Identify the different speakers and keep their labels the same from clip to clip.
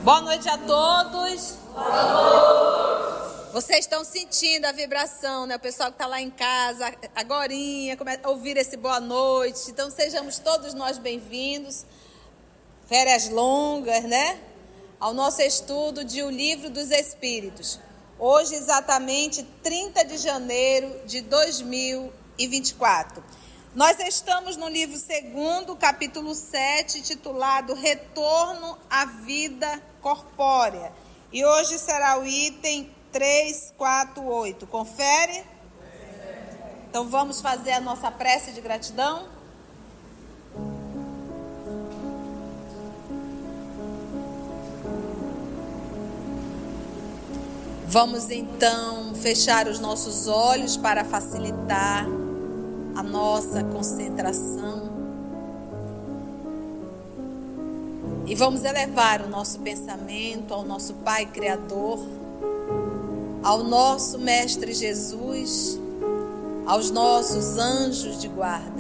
Speaker 1: Boa noite a todos. Boa noite. Vocês estão sentindo a vibração, né? O pessoal que está lá em casa, agorinha, começa a ouvir esse boa noite. Então, sejamos todos nós bem-vindos. Férias longas, né? Ao nosso estudo de O Livro dos Espíritos. Hoje, exatamente, 30 de janeiro de 2024. Nós estamos no livro 2º, capítulo 7, titulado Retorno à Vida Corpórea. E hoje será o item 348. Confere? Então vamos fazer a nossa prece de gratidão? Vamos então fechar os nossos olhos para facilitar a nossa concentração. E vamos elevar o nosso pensamento ao nosso Pai Criador, ao nosso Mestre Jesus, aos nossos anjos de guarda.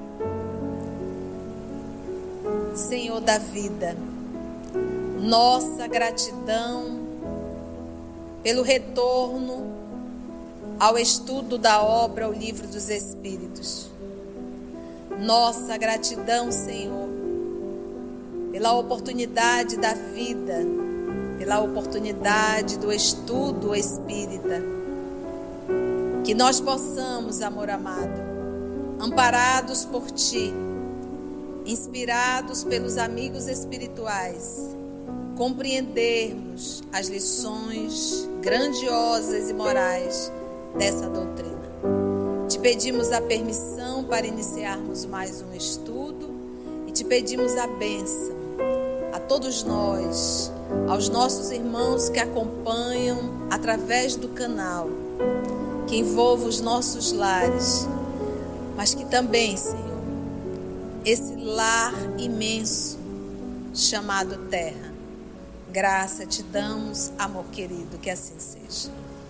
Speaker 1: Senhor da vida, nossa gratidão pelo retorno ao estudo da obra O Livro dos Espíritos. Nossa gratidão, Senhor, pela oportunidade da vida, pela oportunidade do estudo espírita. Que nós possamos, amor amado, amparados por Ti, inspirados pelos amigos espirituais, compreendermos as lições grandiosas e morais dessa doutrina. Te pedimos a permissão para iniciarmos mais um estudo e te pedimos a bênção a todos nós, aos nossos irmãos que acompanham através do canal, que envolva os nossos lares, mas que também, Senhor, esse lar imenso chamado Terra. Graça te damos, amor querido, que assim seja.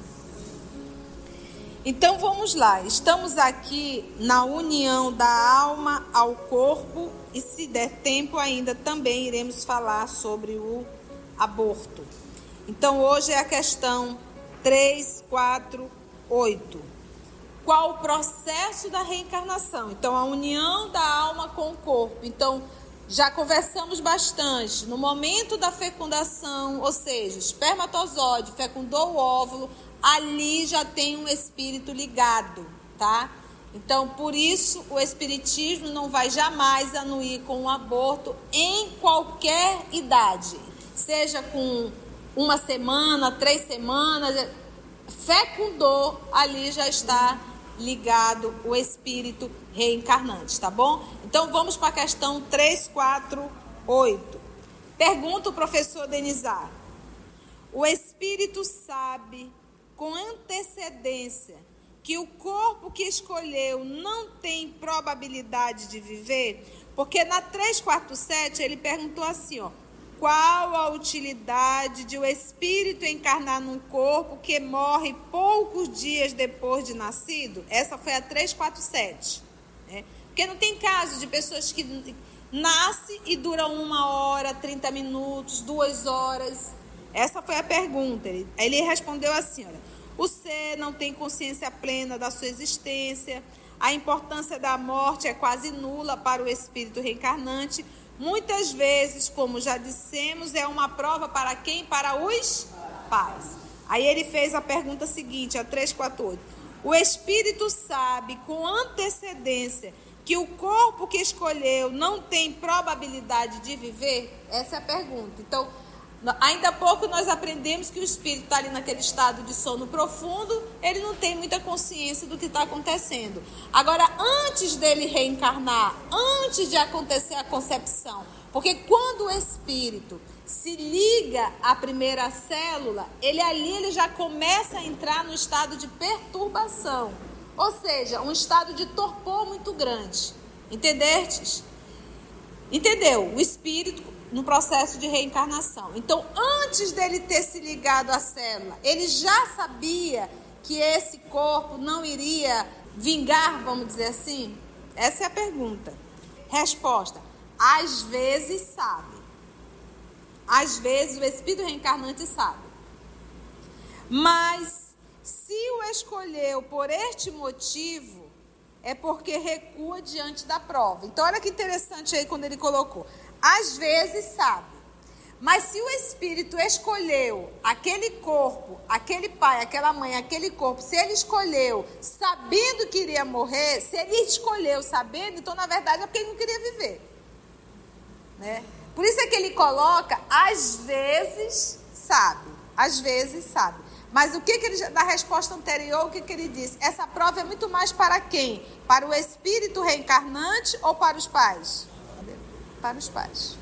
Speaker 1: Então vamos lá, estamos aqui na união da alma ao corpo e se der tempo ainda também iremos falar sobre o aborto. Então hoje é a questão 348. Qual o processo da reencarnação? Então a união da alma com o corpo. Então já conversamos bastante no momento da fecundação, ou seja, espermatozoide fecundou o óvulo, ali já tem um espírito ligado, tá? Então, por isso, o espiritismo não vai jamais anuir com o aborto em qualquer idade. Seja com 1 semana, 3 semanas, fecundou, ali já está ligado o espírito reencarnante, tá bom? Então, vamos para a questão 348. Pergunta o professor Denizar. O espírito sabe com antecedência que o corpo que escolheu não tem probabilidade de viver? Porque na 347 ele perguntou assim, ó, qual a utilidade de o espírito encarnar num corpo que morre poucos dias depois de nascido? Essa foi a 347, né? Porque não tem caso de pessoas que nascem e duram 1 hora, 30 minutos, 2 horas. Essa foi a pergunta. Ele respondeu assim, olha, o ser não tem consciência plena da sua existência, a importância da morte é quase nula para o espírito reencarnante. Muitas vezes, como já dissemos, é uma prova para quem? Para os pais. Aí ele fez a pergunta seguinte, a 348. O espírito sabe com antecedência que o corpo que escolheu não tem probabilidade de viver? Essa é a pergunta. Então, ainda há pouco nós aprendemos que o espírito está ali naquele estado de sono profundo, ele não tem muita consciência do que está acontecendo. Agora, antes dele reencarnar, antes de acontecer a concepção, porque quando o espírito se liga à primeira célula, ele já começa a entrar no estado de perturbação, ou seja, um estado de torpor muito grande. Entendestes? Entendeu? O espírito no processo de reencarnação. Então, antes dele ter se ligado à célula, ele já sabia que esse corpo não iria vingar, vamos dizer assim? Essa é a pergunta. Resposta: às vezes sabe. Às vezes o espírito reencarnante sabe. Mas se o escolheu por este motivo, é porque recua diante da prova. Então olha que interessante aí quando ele colocou. Às vezes sabe. Mas se o espírito escolheu aquele corpo, aquele pai, aquela mãe, aquele corpo, se ele escolheu sabendo que iria morrer, se ele escolheu sabendo, então na verdade é porque ele não queria viver. Né? Por isso é que ele coloca, às vezes sabe. Às vezes sabe. Mas o que ele, na resposta anterior, o que ele disse? Essa prova é muito mais para quem? Para o espírito reencarnante ou para os pais? Para os pais.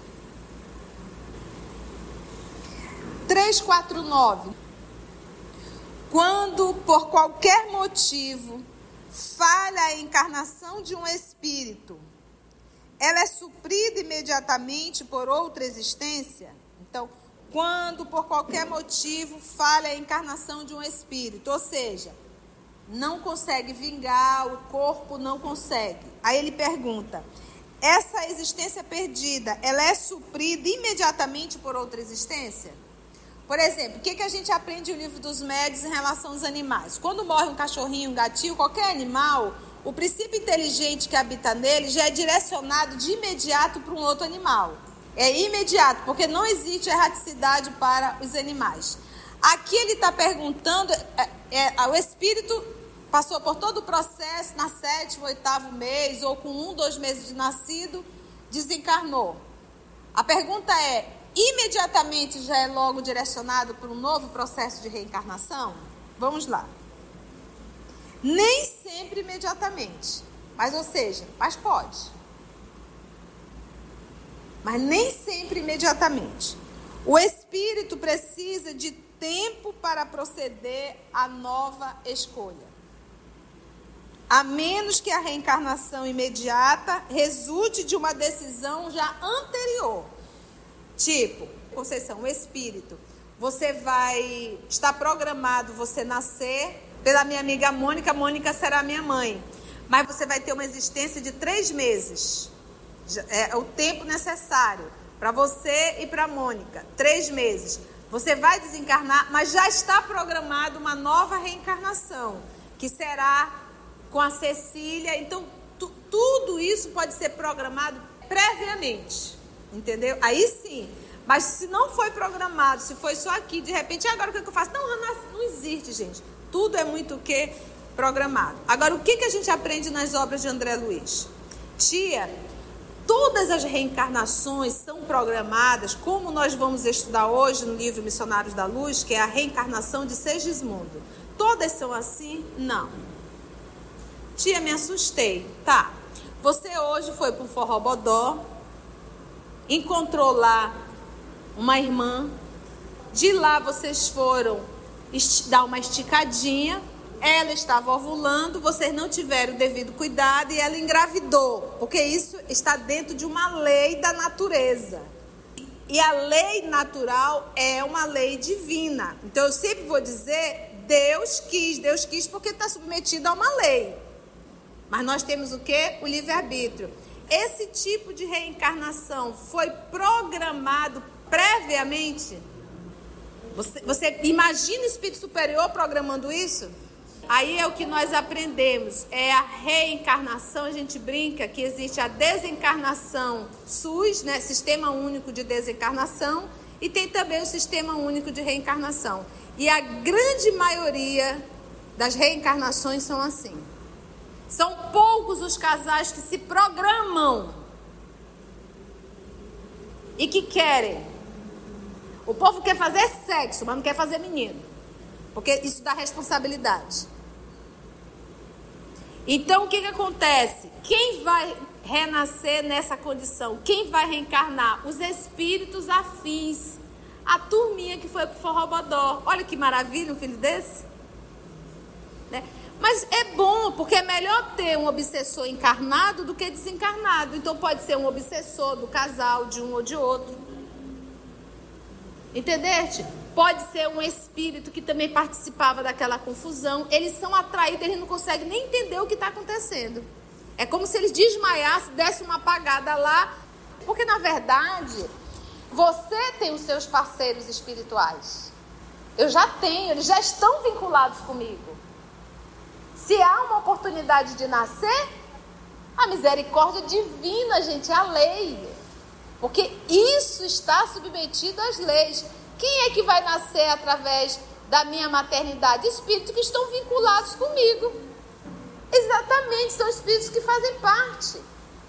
Speaker 1: 349. Quando, por qualquer motivo, falha a encarnação de um espírito, ela é suprida imediatamente por outra existência? Então, quando, por qualquer motivo, falha a encarnação de um espírito, ou seja, não consegue vingar, o corpo não consegue. Aí ele pergunta, essa existência perdida, ela é suprida imediatamente por outra existência? Por exemplo, o que a gente aprende no livro dos médiuns em relação aos animais? Quando morre um cachorrinho, um gatinho, qualquer animal, o princípio inteligente que habita nele já é direcionado de imediato para um outro animal. É imediato, porque não existe erraticidade para os animais. Aqui ele está perguntando, o espírito passou por todo o processo, na 7º, 8º mês, ou com 1, 2 meses de nascido, desencarnou. A pergunta é, imediatamente já é logo direcionado para um novo processo de reencarnação? Vamos lá. Nem sempre imediatamente, mas pode. Mas nem sempre imediatamente. O espírito precisa de tempo para proceder à nova escolha. A menos que a reencarnação imediata resulte de uma decisão já anterior. Tipo, Conceição, o espírito, está programado você nascer pela minha amiga Mônica, Mônica será minha mãe. Mas você vai ter uma existência de 3 meses. É o tempo necessário para você e para a Mônica, 3 meses. Você vai desencarnar, mas já está programado uma nova reencarnação, que será com a Cecília. Então, tudo isso pode ser programado previamente, entendeu? Aí sim, mas se não foi programado, se foi só aqui, de repente, agora o que eu faço? Não existe, gente. Tudo é muito o que? Programado. Agora, o que a gente aprende nas obras de André Luiz? Tia, todas as reencarnações são programadas, como nós vamos estudar hoje no livro Missionários da Luz, que é a reencarnação de Segismundo. Todas são assim? Não. Tia, me assustei. Tá. Você hoje foi para o Forrobodó, encontrou lá uma irmã, de lá vocês foram dar uma esticadinha, ela estava ovulando, vocês não tiveram o devido cuidado e ela engravidou, porque isso está dentro de uma lei da natureza. E a lei natural é uma lei divina. Então eu sempre vou dizer, Deus quis porque está submetido a uma lei. Mas nós temos o quê? O livre-arbítrio. Esse tipo de reencarnação foi programado previamente? Você imagina o espírito superior programando isso? Aí é o que nós aprendemos, é a reencarnação. A gente brinca que existe a desencarnação SUS, né, Sistema Único de Desencarnação, e tem também o Sistema Único de Reencarnação. E a grande maioria das reencarnações são assim. São poucos os casais que se programam e que querem. O povo quer fazer sexo, mas não quer fazer menino, porque isso dá responsabilidade. Então, o que acontece? Quem vai renascer nessa condição? Quem vai reencarnar? Os espíritos afins. A turminha que foi pro Forrobodó. Olha que maravilha um filho desse. Né? Mas é bom, porque é melhor ter um obsessor encarnado do que desencarnado. Então, pode ser um obsessor do casal, de um ou de outro. Entendeste? Pode ser um espírito que também participava daquela confusão. Eles são atraídos, eles não conseguem nem entender o que está acontecendo. É como se eles desmaiassem, dessem uma apagada lá. Porque, na verdade, Você tem os seus parceiros espirituais. Eu já tenho, eles já estão vinculados comigo. Se há uma oportunidade de nascer, a misericórdia divina, gente, é a lei. Porque isso está submetido às leis. Quem é que vai nascer através da minha maternidade? Espíritos que estão vinculados comigo. Exatamente, são espíritos que fazem parte.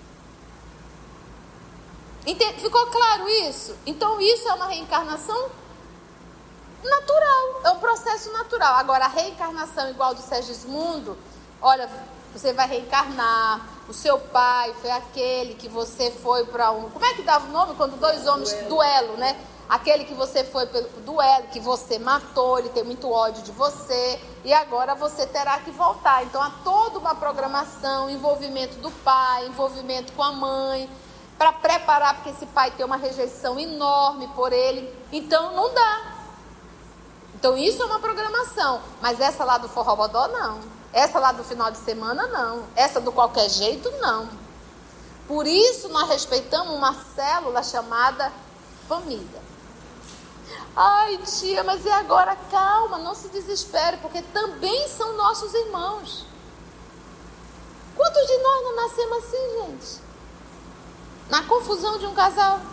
Speaker 1: Ficou claro isso? Então isso é uma reencarnação natural, é um processo natural. Agora, a reencarnação igual do Segismundo, olha, você vai reencarnar, o seu pai foi aquele que você foi para um... Como é que dava o nome quando dois homens... Duelo, né? Aquele que você foi pelo duelo, que você matou, ele tem muito ódio de você, e agora você terá que voltar. Então, há toda uma programação, envolvimento do pai, envolvimento com a mãe, para preparar, porque esse pai tem uma rejeição enorme por ele. Então, não dá. Então, isso é uma programação. Mas essa lá do forrobodó, não. Essa lá do final de semana, não. Essa do qualquer jeito, não. Por isso, nós respeitamos uma célula chamada família. Ai, tia, mas e agora? Calma, não se desespere, porque também são nossos irmãos. Quantos de nós não nascemos assim, gente? Na confusão de um casal.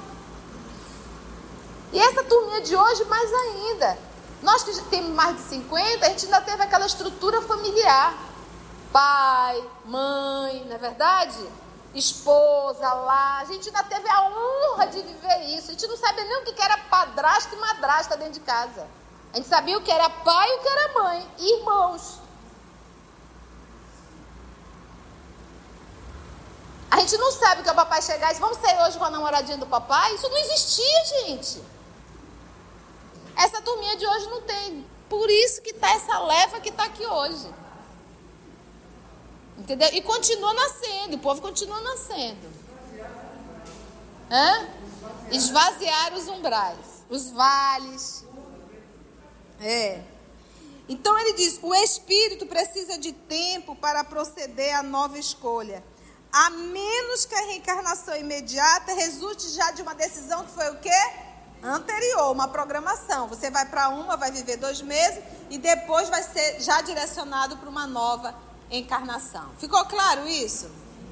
Speaker 1: E essa turminha de hoje, mais ainda. Nós que já temos mais de 50, a gente ainda teve aquela estrutura familiar. Pai, mãe, não é verdade? Esposa lá. A gente ainda teve a honra de viver isso. A gente não sabia nem o que era padrasto e madrasta dentro de casa. A gente sabia o que era pai e o que era mãe. E irmãos. A gente não sabe que o papai chegar e diz, vamos sair hoje com a namoradinha do papai? Isso não existia, gente. Essa turminha de hoje não tem. Por isso que está essa leva que está aqui hoje. Entendeu? E continua nascendo. O povo continua nascendo. Esvaziar os umbrais. Os vales. Então ele diz, o espírito precisa de tempo para proceder à nova escolha. A menos que a reencarnação imediata resulte já de uma decisão que foi o quê? Anterior, uma programação. Você vai para uma, vai viver 2 meses e depois vai ser já direcionado para uma nova encarnação. Ficou claro isso?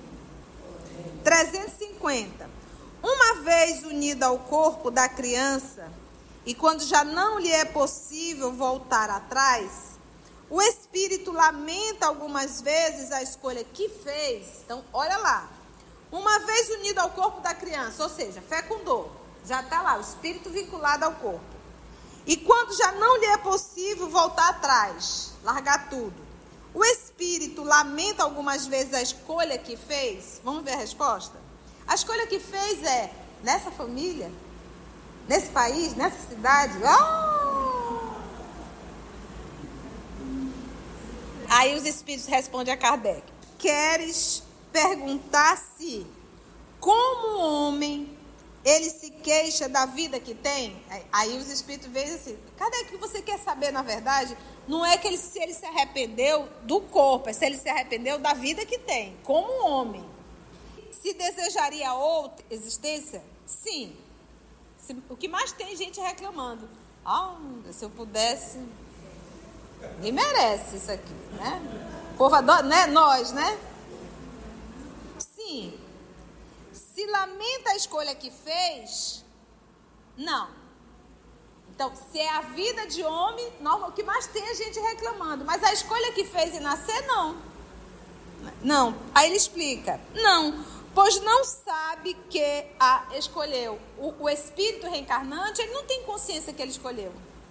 Speaker 1: 350. Uma vez unida ao corpo da criança e quando já não lhe é possível voltar atrás, o espírito lamenta algumas vezes a escolha que fez. Então, olha lá. Uma vez unido ao corpo da criança, ou seja, fecundou. Já está lá, o espírito vinculado ao corpo. E quando já não lhe é possível voltar atrás, largar tudo, o espírito lamenta algumas vezes a escolha que fez. Vamos ver a resposta? A escolha que fez é, nessa família, nesse país, nessa cidade. Aí os espíritos respondem a Kardec. Queres perguntar se, como homem, ele se queixa da vida que tem? Aí os espíritos veem assim, cadê que você quer saber, na verdade? Não é que se ele se arrependeu do corpo, é se ele se arrependeu da vida que tem, como homem. Se desejaria outra existência? Sim. O que mais tem gente reclamando. Se eu pudesse... Ninguém merece isso aqui, né? O povo adora, né? Nós, né? Sim. Se lamenta a escolha que fez, não. Então, se é a vida de homem, não, o que mais tem é gente reclamando. Mas a escolha que fez em nascer, não. Não. Aí ele explica. Não, pois não sabe que a escolheu. O espírito reencarnante, ele não tem consciência que ele escolheu.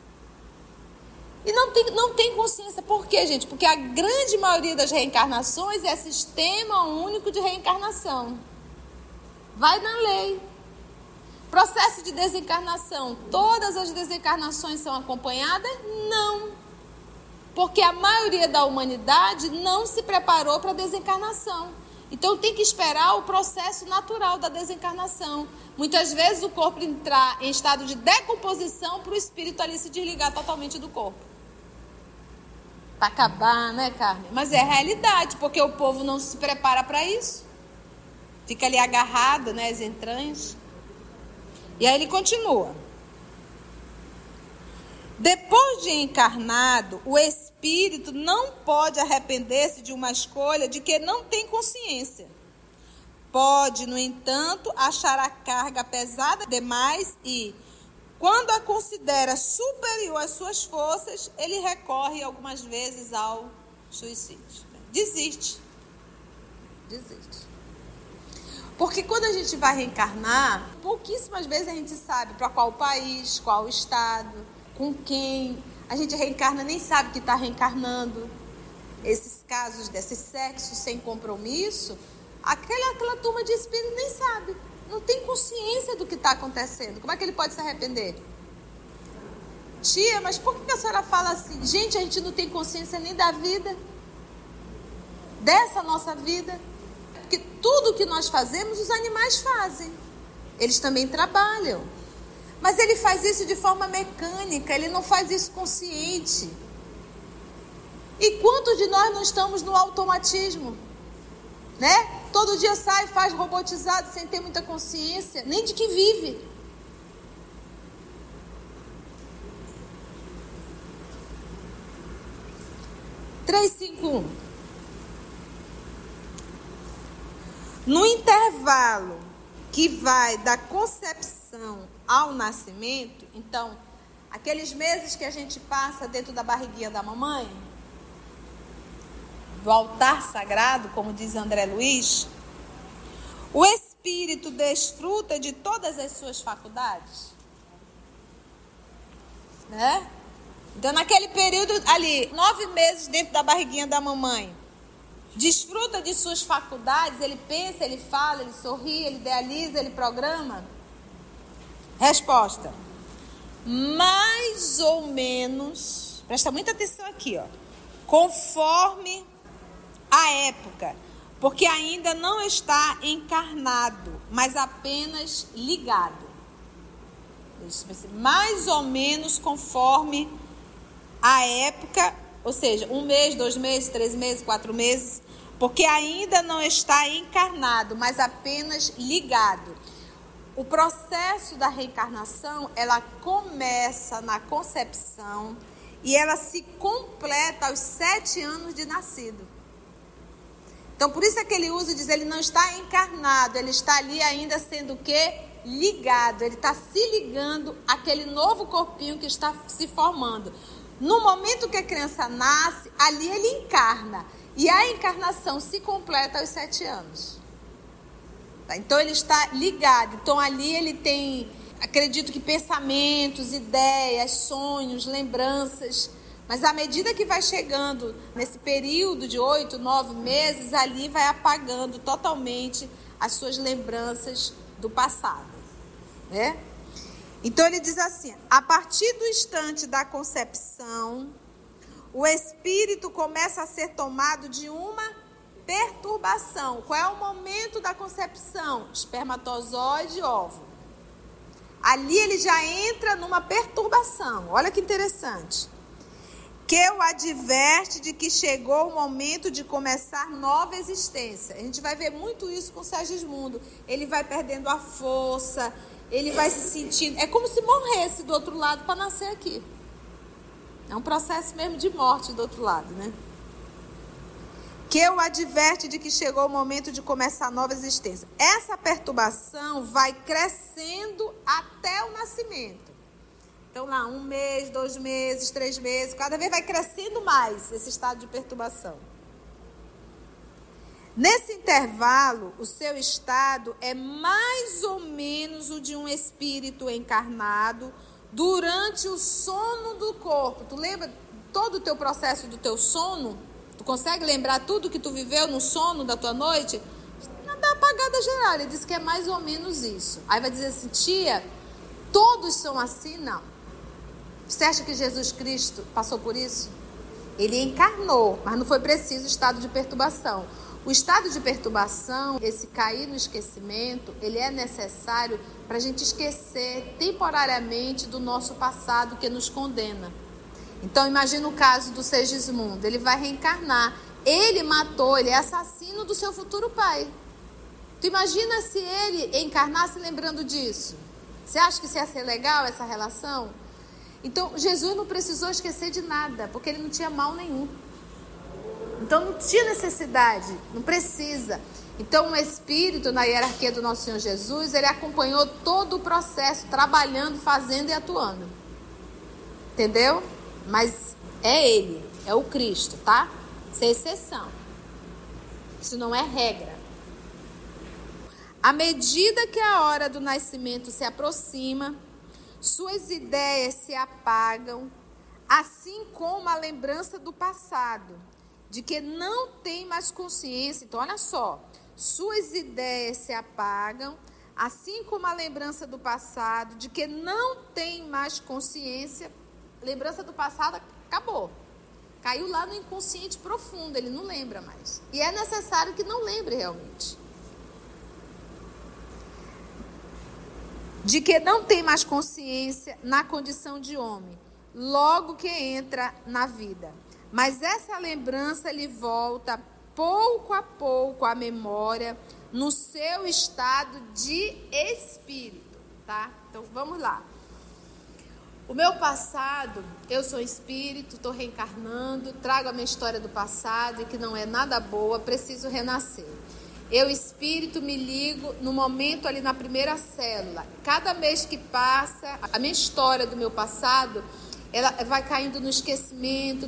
Speaker 1: E não tem consciência. Por quê, gente? Porque a grande maioria das reencarnações é sistema único de reencarnação. Vai na lei. Processo de desencarnação. Todas as desencarnações são acompanhadas? Não. Porque a maioria da humanidade não se preparou para a desencarnação. Então tem que esperar o processo natural da desencarnação. Muitas vezes o corpo entrar em estado de decomposição para o espírito ali se desligar totalmente do corpo. Para acabar, né, Carmen? Mas é a realidade, porque o povo não se prepara para isso. Fica ali agarrado, né, as entranhas. E aí ele continua. Depois de encarnado, o espírito não pode arrepender-se de uma escolha de que não tem consciência. Pode, no entanto, achar a carga pesada demais e, quando a considera superior às suas forças, ele recorre algumas vezes ao suicídio. Desiste. Porque quando a gente vai reencarnar, pouquíssimas vezes a gente sabe para qual país, qual estado, com quem. A gente reencarna, nem sabe que está reencarnando. Esses casos desse sexo sem compromisso, aquela turma de espírito nem sabe. Não tem consciência do que está acontecendo. Como é que ele pode se arrepender? Tia, mas por que a senhora fala assim? Gente, a gente não tem consciência nem da vida. Dessa nossa vida. Porque tudo que nós fazemos, os animais fazem. Eles também trabalham. Mas ele faz isso de forma mecânica, ele não faz isso consciente. E quantos de nós não estamos no automatismo? Né? Todo dia sai, faz robotizado, sem ter muita consciência, nem de que vive. No intervalo que vai da concepção ao nascimento, então, aqueles meses que a gente passa dentro da barriguinha da mamãe, do altar sagrado, como diz André Luiz, o espírito desfruta de todas as suas faculdades, né? Então, naquele período ali, 9 meses dentro da barriguinha da mamãe, desfruta de suas faculdades, ele pensa, ele fala, ele sorri, ele idealiza, ele programa? Resposta: mais ou menos, presta muita atenção aqui, ó, conforme a época, porque ainda não está encarnado, mas apenas ligado. Mais ou menos conforme a época, ou seja, 1 mês, 2 meses, 3 meses, 4 meses, porque ainda não está encarnado, mas apenas ligado. O processo da reencarnação, ela começa na concepção e ela se completa aos 7 anos de nascido. Então, por isso é que ele usa e diz, ele não está encarnado, ele está ali ainda sendo o quê? Ligado. Ele está se ligando àquele novo corpinho que está se formando. No momento que a criança nasce, ali ele encarna. E a encarnação se completa aos 7 anos. Tá? Então, ele está ligado. Então, ali ele tem, acredito que pensamentos, ideias, sonhos, lembranças. Mas à medida que vai chegando nesse período de 8, 9 meses, ali vai apagando totalmente as suas lembranças do passado, né? Então ele diz assim, a partir do instante da concepção, o espírito começa a ser tomado de uma perturbação. Qual é o momento da concepção? Espermatozoide e óvulo. Ali ele já entra numa perturbação. Olha que interessante. Que o adverte de que chegou o momento de começar nova existência. A gente vai ver muito isso com o Segismundo. Ele vai perdendo a força, ele vai se sentindo... É como se morresse do outro lado para nascer aqui. É um processo mesmo de morte do outro lado, né? Que o adverte de que chegou o momento de começar nova existência. Essa perturbação vai crescendo até o nascimento. Então lá, 1 mês, 2 meses, 3 meses, cada vez vai crescendo mais esse estado de perturbação. Nesse intervalo, o seu estado é mais ou menos o de um espírito encarnado durante o sono do corpo. Tu lembra todo o teu processo do teu sono? Tu consegue lembrar tudo que tu viveu no sono da tua noite? Não dá apagada geral, ele diz que é mais ou menos isso. Aí vai dizer assim, tia, todos são assim? Não. Você acha que Jesus Cristo passou por isso? Ele encarnou, mas não foi preciso o estado de perturbação. O estado de perturbação, esse cair no esquecimento, ele é necessário para a gente esquecer temporariamente do nosso passado que nos condena. Então, imagina o caso do Segismundo. Ele vai reencarnar. Ele matou, ele é assassino do seu futuro pai. Tu imagina se ele encarnasse lembrando disso? Você acha que isso ia ser legal, essa relação? Então, Jesus não precisou esquecer de nada, porque ele não tinha mal nenhum. Então, não tinha necessidade, não precisa. Então, o Espírito, na hierarquia do nosso Senhor Jesus, ele acompanhou todo o processo, trabalhando, fazendo e atuando. Entendeu? Mas é ele, é o Cristo, tá? Isso é exceção. Isso não é regra. À medida que a hora do nascimento se aproxima, suas ideias se apagam, assim como a lembrança do passado, de que não tem mais consciência. Então, olha só, suas ideias se apagam, assim como a lembrança do passado, de que não tem mais consciência. Lembrança do passado acabou. Caiu lá no inconsciente profundo, ele não lembra mais. E é necessário que não lembre realmente. De que não tem mais consciência na condição de homem, logo que entra na vida. Mas essa lembrança lhe volta pouco a pouco à memória no seu estado de espírito, tá? Então vamos lá. O meu passado, eu sou espírito, estou reencarnando, trago a minha história do passado e que não é nada boa, preciso renascer. Eu, espírito, me ligo no momento ali na primeira célula. Cada mês que passa, a minha história do meu passado, ela vai caindo no esquecimento,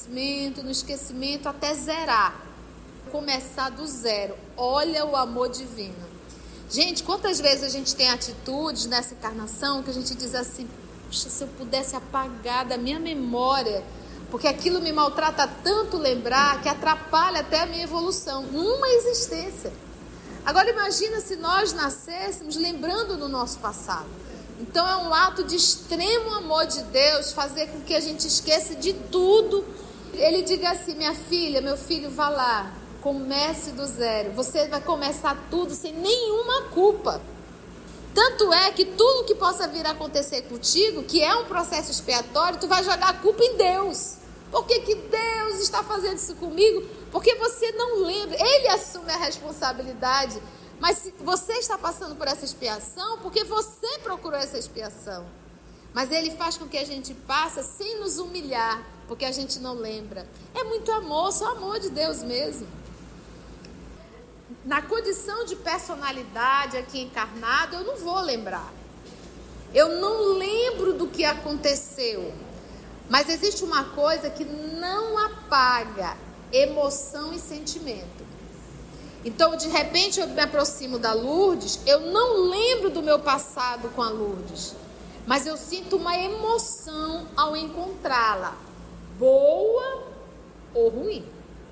Speaker 1: até zerar. Começar do zero. Olha o amor divino. Gente, quantas vezes a gente tem atitudes nessa encarnação que a gente diz assim, puxa, se eu pudesse apagar da minha memória, porque aquilo me maltrata tanto lembrar que atrapalha até a minha evolução numa existência. Agora imagina se nós nascêssemos lembrando do nosso passado. Então é um ato de extremo amor de Deus fazer com que a gente esqueça de tudo. Ele diga assim, minha filha, meu filho, vá lá, comece do zero. Você vai começar tudo sem nenhuma culpa. Tanto é que tudo que possa vir a acontecer contigo, que é um processo expiatório, tu vai jogar a culpa em Deus. Por que Deus está fazendo isso comigo? Porque você não lembra. Ele assume a responsabilidade. Mas se você está passando por essa expiação, porque você procurou essa expiação. Mas ele faz com que a gente passe sem nos humilhar, porque a gente não lembra. É muito amor, só amor de Deus mesmo. Na condição de personalidade aqui encarnado, eu não vou lembrar. Eu não lembro do que aconteceu. Mas existe uma coisa que não apaga: emoção e sentimento. Então, de repente, eu me aproximo da Lourdes, eu não lembro do meu passado com a Lourdes, mas eu sinto uma emoção ao encontrá-la, boa ou ruim.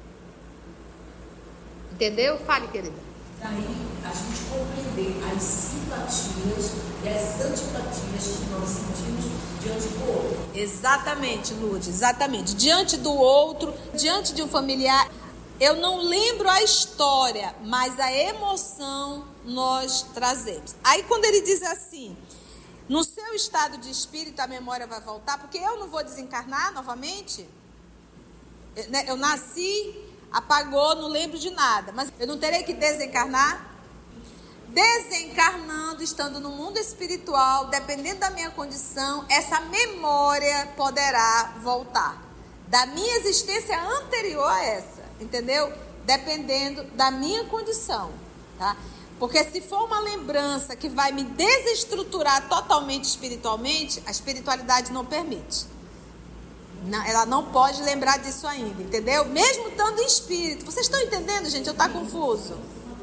Speaker 1: Entendeu? Fale, querida.
Speaker 2: Daí, a gente compreender as simpatias e as antipatias que nós sentimos diante do outro.
Speaker 1: Exatamente, Lourdes, exatamente. Diante do outro, diante de um familiar, eu não lembro a história, mas a emoção nós trazemos. Aí quando ele diz assim, no seu estado de espírito a memória vai voltar, porque eu não vou desencarnar novamente. Eu nasci, apagou, não lembro de nada, mas eu não terei que desencarnar? Desencarnando, estando no mundo espiritual, dependendo da minha condição, essa memória poderá voltar da minha existência anterior a essa, entendeu? Dependendo da minha condição, tá? Porque se for uma lembrança que vai me desestruturar totalmente espiritualmente, a espiritualidade não permite. Não, ela não pode lembrar disso ainda, entendeu? Mesmo estando em espírito. Vocês estão entendendo, gente? Eu estou confuso.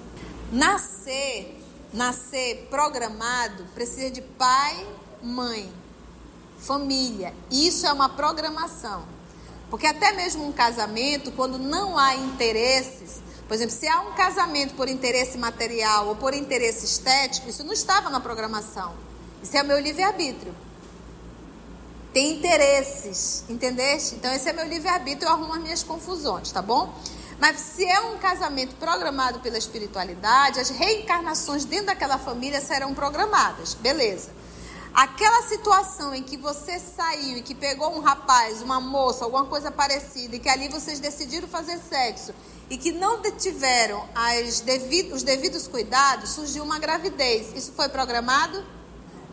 Speaker 1: Nascer programado precisa de pai, mãe, família. Isso é uma programação. Porque até mesmo um casamento, quando não há interesses, por exemplo, se há um casamento por interesse material ou por interesse estético, isso não estava na programação. Isso é o meu livre-arbítrio. Tem interesses, entendeste? Então esse é meu livre-arbítrio, eu arrumo as minhas confusões, tá bom? Mas se é um casamento programado pela espiritualidade, as reencarnações dentro daquela família serão programadas, beleza. Aquela situação em que você saiu e que pegou um rapaz, uma moça, alguma coisa parecida, e que ali vocês decidiram fazer sexo e que não tiveram os devidos cuidados, surgiu uma gravidez. Isso foi programado?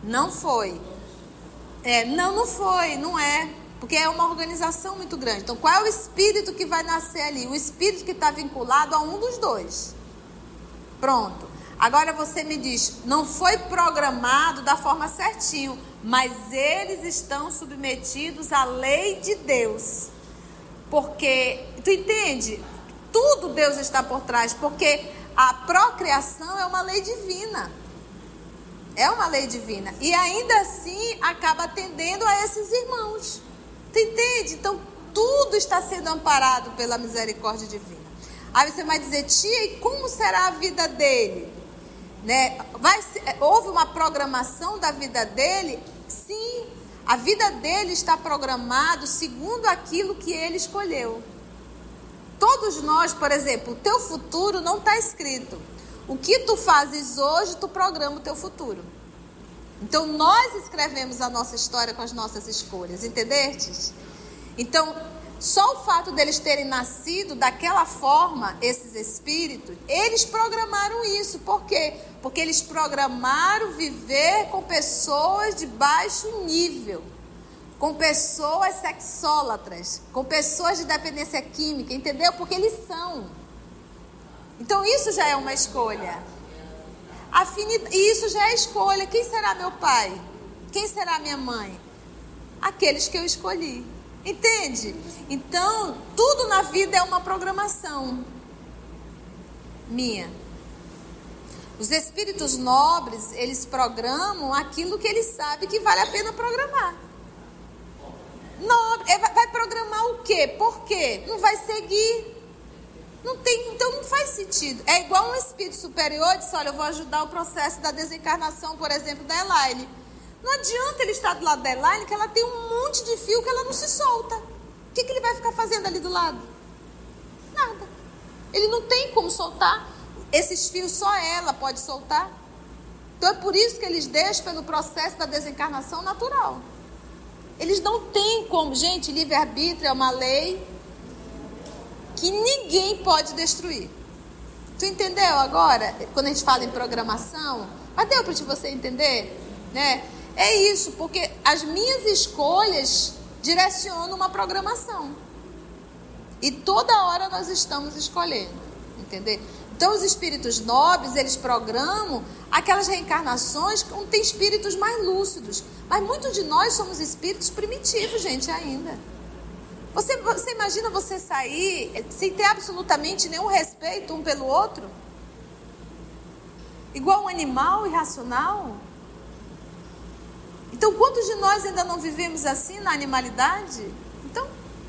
Speaker 1: Não foi. Não foi, não é. Porque é uma organização muito grande. Então, qual é o espírito que vai nascer ali? O espírito que está vinculado a um dos dois. Pronto. Agora você me diz, não foi programado da forma certinho, mas eles estão submetidos à lei de Deus. Porque, tu entende? Tudo Deus está por trás, porque a procriação é uma lei divina. É uma lei divina. E ainda assim acaba atendendo a esses irmãos. Tu entende? Então tudo está sendo amparado pela misericórdia divina. Aí você vai dizer, tia, e como será a vida dele? Né? Houve uma programação da vida dele? Sim, a vida dele está programada segundo aquilo que ele escolheu. Todos nós, por exemplo, o teu futuro não está escrito. O que tu fazes hoje, tu programa o teu futuro. Então, nós escrevemos a nossa história com as nossas escolhas, entendestes? Então, só o fato deles terem nascido daquela forma, esses espíritos, eles programaram isso. Por quê? Porque eles programaram viver com pessoas de baixo nível, com pessoas sexólatras, com pessoas de dependência química, entendeu? Porque eles são. Então isso já é uma escolha. E isso já é escolha. Quem será meu pai? Quem será minha mãe? Aqueles que eu escolhi. Entende? Então, tudo na vida é uma programação minha. Os espíritos nobres, eles programam aquilo que eles sabem que vale a pena programar. Vai programar o quê? Por quê? Não vai seguir. Não tem, então não faz sentido. É igual um espírito superior disse, olha, eu vou ajudar o processo da desencarnação, por exemplo, da Elaine. Não adianta ele estar do lado da Elaine, que ela tem um monte de fio que ela não se solta. O que ele vai ficar fazendo ali do lado? Nada. Ele não tem como soltar. Esses fios só ela pode soltar. Então é por isso que eles deixam pelo processo da desencarnação natural. Eles não têm como. Gente, livre-arbítrio é uma lei que ninguém pode destruir. Tu entendeu agora? Quando a gente fala em programação, mas deu para você entender? Né? É isso, porque as minhas escolhas direcionam uma programação. E toda hora nós estamos escolhendo. Entendeu? Então os espíritos nobres, eles programam aquelas reencarnações que tem espíritos mais lúcidos. Mas muitos de nós somos espíritos primitivos, gente, ainda. Você imagina você sair sem ter absolutamente nenhum respeito um pelo outro? Igual um animal irracional? Então, quantos de nós ainda não vivemos assim na animalidade? Então,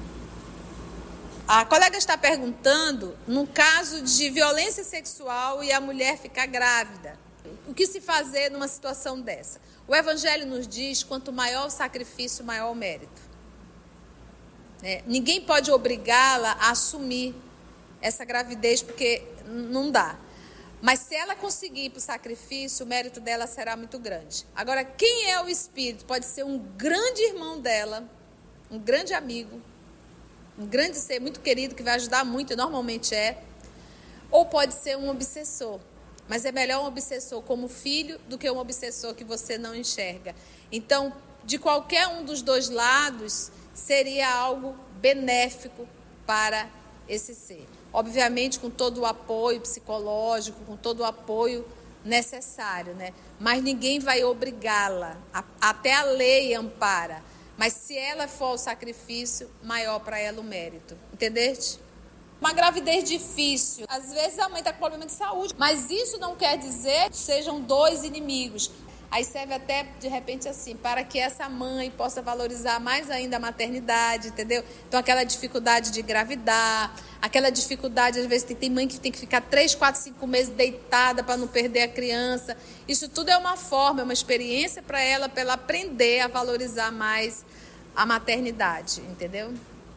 Speaker 1: a colega está perguntando, no caso de violência sexual e a mulher ficar grávida, o que se fazer numa situação dessa? O Evangelho nos diz, quanto maior o sacrifício, maior o mérito. Ninguém pode obrigá-la a assumir essa gravidez, porque não dá. Mas se ela conseguir ir para o sacrifício, o mérito dela será muito grande. Agora, quem é o espírito? Pode ser um grande irmão dela, um grande amigo, um grande ser muito querido que vai ajudar muito, e normalmente é. Ou pode ser um obsessor. Mas é melhor um obsessor como filho do que um obsessor que você não enxerga. Então, de qualquer um dos dois lados, seria algo benéfico para esse ser. Obviamente com todo o apoio psicológico, com todo o apoio necessário, né? Mas ninguém vai obrigá-la, até a lei ampara. Mas se ela for ao sacrifício, maior para ela o mérito. Entendeste? Uma gravidez difícil, às vezes aumenta com problema de saúde, mas isso não quer dizer que sejam dois inimigos. Aí serve até, de repente, assim, para que essa mãe possa valorizar mais ainda a maternidade, entendeu? Então, aquela dificuldade de engravidar, aquela dificuldade, às vezes, tem mãe que tem que ficar 3, 4, 5 meses deitada para não perder a criança. Isso tudo é uma forma, é uma experiência para ela aprender a valorizar mais a maternidade, entendeu?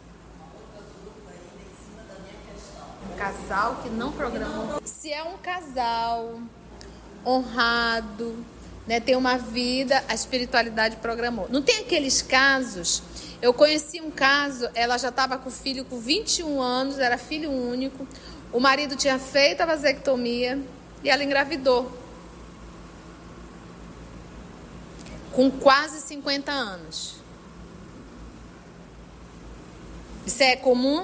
Speaker 1: Um casal que não programou. Se é um casal honrado, né, tem uma vida, a espiritualidade programou. Não tem aqueles casos, eu conheci um caso, ela já estava com o filho com 21 anos, era filho único, o marido tinha feito a vasectomia e ela engravidou. com quase 50 anos. Isso é comum?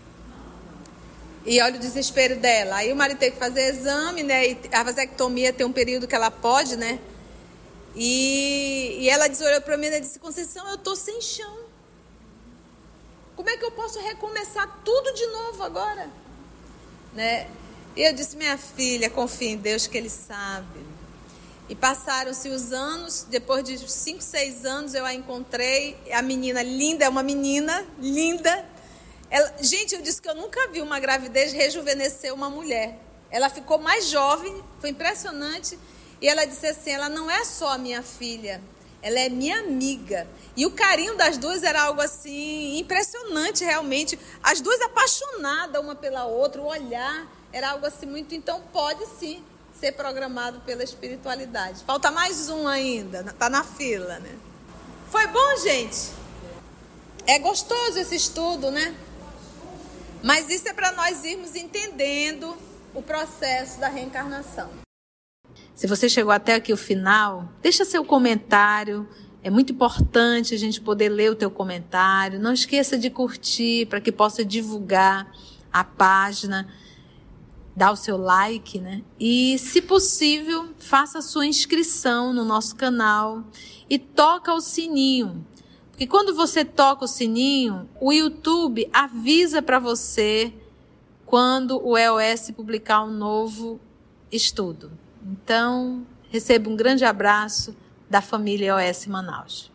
Speaker 1: E olha o desespero dela. Aí o marido tem que fazer exame, né? E a vasectomia tem um período que ela pode, né? E ela olhou para mim e disse: Conceição, eu tô sem chão. Como é que eu posso recomeçar tudo de novo agora? Né? E eu disse: minha filha, confia em Deus que Ele sabe. E passaram-se os anos. Depois de 5, 6 anos eu a encontrei. A menina linda, é uma menina linda. Gente, eu disse que eu nunca vi uma gravidez rejuvenescer uma mulher. Ela ficou mais jovem, foi impressionante. E ela disse assim: ela não é só a minha filha, ela é minha amiga. E o carinho das duas era algo assim impressionante, realmente. As duas apaixonadas uma pela outra, o olhar era algo assim muito. Então pode sim ser programado pela espiritualidade. Falta mais um ainda, tá na fila, né? Foi bom, gente? É gostoso esse estudo, né? Mas isso é para nós irmos entendendo o processo da reencarnação. Se você chegou até aqui o final, deixa seu comentário. É muito importante a gente poder ler o teu comentário. Não esqueça de curtir para que possa divulgar a página. Dá o seu like, né? E, se possível, faça a sua inscrição no nosso canal e toca o sininho. Porque quando você toca o sininho, o YouTube avisa para você quando o EOS publicar um novo estudo. Então, receba um grande abraço da família EOS Manaus.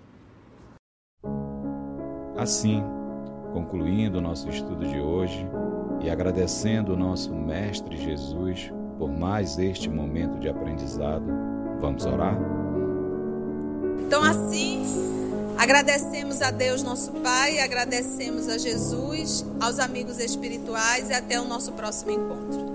Speaker 3: Assim, concluindo o nosso estudo de hoje e agradecendo o nosso Mestre Jesus por mais este momento de aprendizado, vamos orar?
Speaker 1: Então, assim, agradecemos a Deus, nosso Pai, agradecemos a Jesus, aos amigos espirituais e até o nosso próximo encontro.